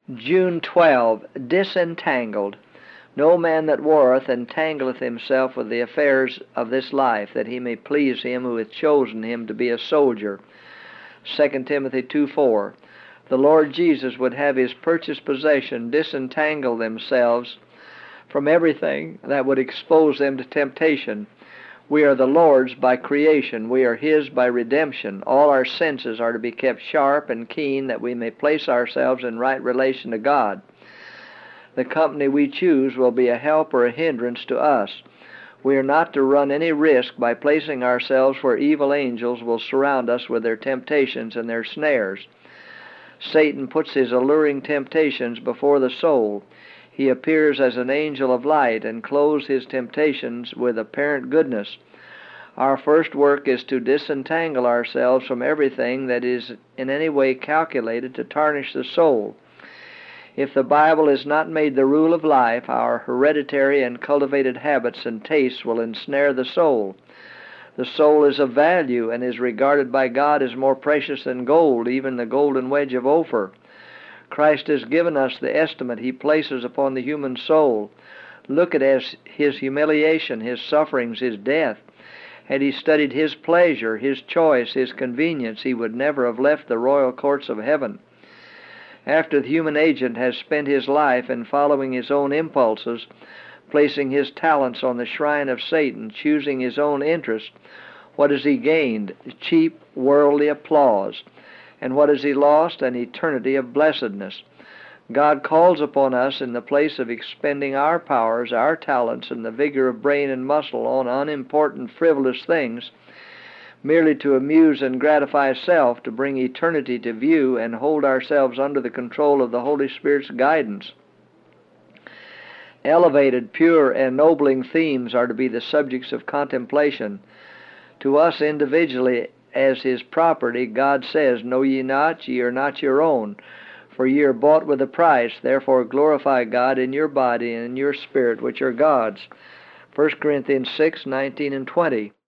June 12. Disentangled. No man that warreth entangleth himself with the affairs of this life, that he may please him who hath chosen him to be a soldier. 2 Timothy 2:4. The Lord Jesus would have his purchased possession disentangle themselves from everything that would expose them to temptation. We are the Lord's by creation. We are His by redemption. All our senses are to be kept sharp and keen, that we may place ourselves in right relation to God. The company we choose will be a help or a hindrance to us. We are not to run any risk by placing ourselves where evil angels will surround us with their temptations and their snares. Satan puts his alluring temptations before the soul. He appears as an angel of light and clothes his temptations with apparent goodness. Our first work is to disentangle ourselves from everything that is in any way calculated to tarnish the soul. If the Bible is not made the rule of life, our hereditary and cultivated habits and tastes will ensnare the soul. The soul is of value and is regarded by God as more precious than gold, even the golden wedge of Ophir. Christ has given us the estimate He places upon the human soul. Look at His humiliation, His sufferings, His death. Had He studied His pleasure, His choice, His convenience, He would never have left the royal courts of heaven. After the human agent has spent his life in following his own impulses, placing his talents on the shrine of Satan, choosing his own interest, what has he gained? Cheap, worldly applause. And what has he lost? An eternity of blessedness. God calls upon us, in the place of expending our powers, our talents, and the vigor of brain and muscle on unimportant, frivolous things, merely to amuse and gratify self, to bring eternity to view and hold ourselves under the control of the Holy Spirit's guidance. Elevated, pure, ennobling themes are to be the subjects of contemplation. To us individually, as His property, God says, Know ye not, ye are not your own, for ye are bought with a price. Therefore glorify God in your body and in your spirit, which are God's. 1 Corinthians 6:19 and 20.